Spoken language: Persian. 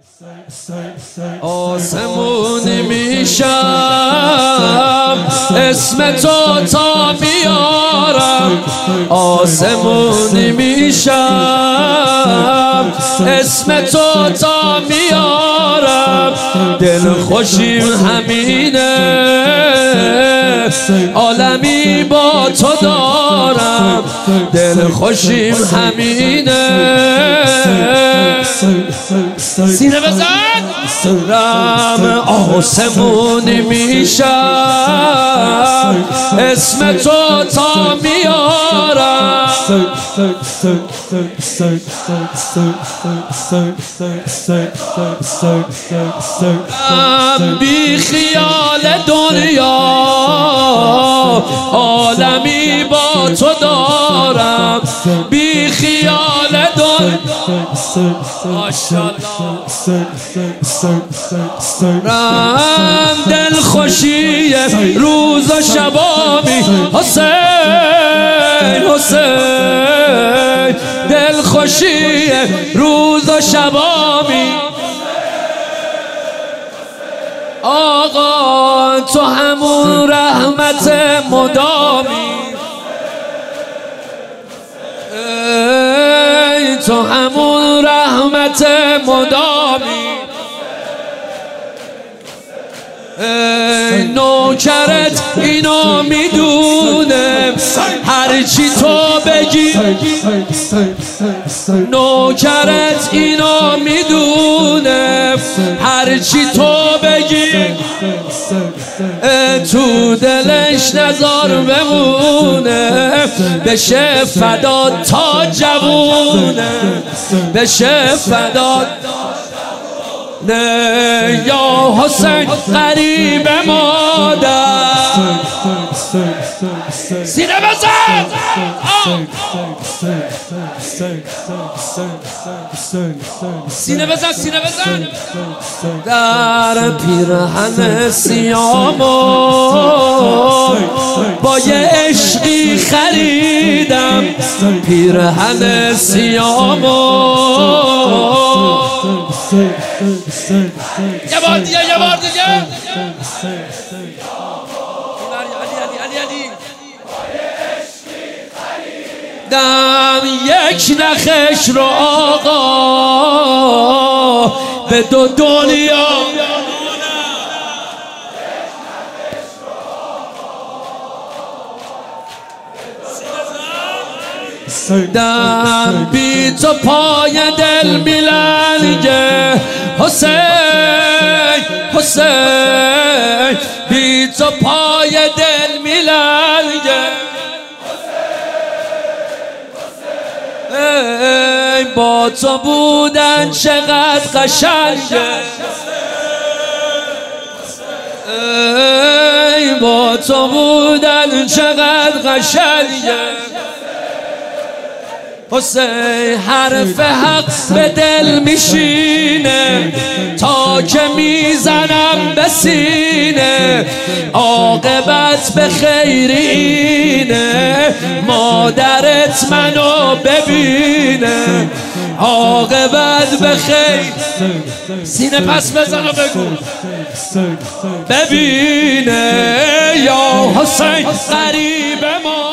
آسمون میشم اسم تو تا میارم، آسمون میشم اسم تو تا میارم. دل خوشیم همینه عالمی با تو دارم، دل خوشیم همینه. سینه بزن رم آسمون میشم اسم تو تا میارم. بی خیال دنیا عالمی با تو دارم، بی خیال دنیا رم دل خوشی روز و شبامی حسین حسین، دل خوشی روز و شبامی. آقا تو همون رحمت مدامی، تو همون رحمت مدامی. نوکرت اینو میدونه هرچی تو بگی، نوکرت اینو میدونه هرچی تو بگی. تو دلش نظر بمونه بشه فدا تا جوونه، بشه فدا نه یا حسین قریب مادر. سینه بزن سینه بزن سینه بزن. در پیرهن سیامو با یه عشقی خریدم، پیرهن سیامو. یه بار دیگه یه بار دیگه. دم یک نخش رو آقا به دو دنیا، دم بی تو پای دل میلنگه حسین حسین، بی تو پای دل میلنگه. ای با تو بودن چقدر قشنگه، ای با تو بودن چقدر قشنگه. حسین حرف حق به دل میشینه تا که میزنم به سینه، عاقبت به خیر اینه مادرت منو ببینه، عاقبت به خیر. سینه پس بزن و بگو ببینه یا حسین قریب ما.